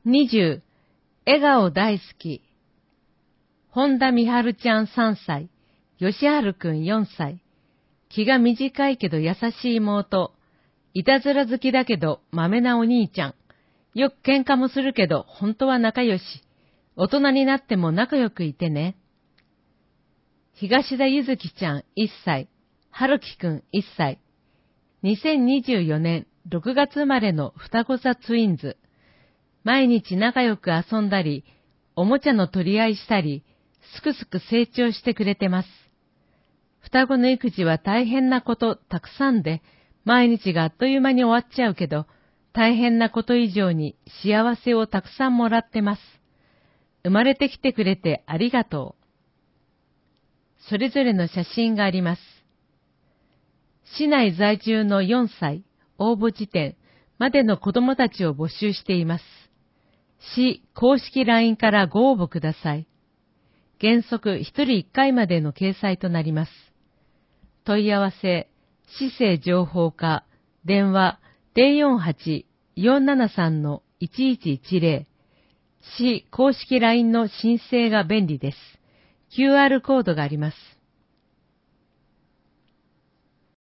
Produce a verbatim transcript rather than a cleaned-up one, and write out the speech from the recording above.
にじゅう、笑顔大好き。本田美春ちゃんさんさい、吉春くんよんさい。気が短いけど優しい妹。いたずら好きだけど豆なお兄ちゃん。よく喧嘩もするけど本当は仲良し。大人になっても仲良くいてね。東田ゆずきちゃんいっさい、春樹くんいっさい。にせんにじゅうよねんろくがつ生まれの双子座ツインズ。毎日仲良く遊んだり、おもちゃの取り合いしたり、すくすく成長してくれてます。双子の育児は大変なことたくさんで、毎日があっという間に終わっちゃうけど、大変なこと以上に幸せをたくさんもらってます。生まれてきてくれてありがとう。それぞれの写真があります。市内在住のよんさい、応募時点までの子供たちを募集しています。市公式 ライン からご応募ください。原則ひとりいっかいまでの掲載となります。問い合わせ、市政情報課、電話 ゼロよんはち よんななさん いちいちいちゼロ。市公式 ライン の申請が便利です。キューアール コードがあります。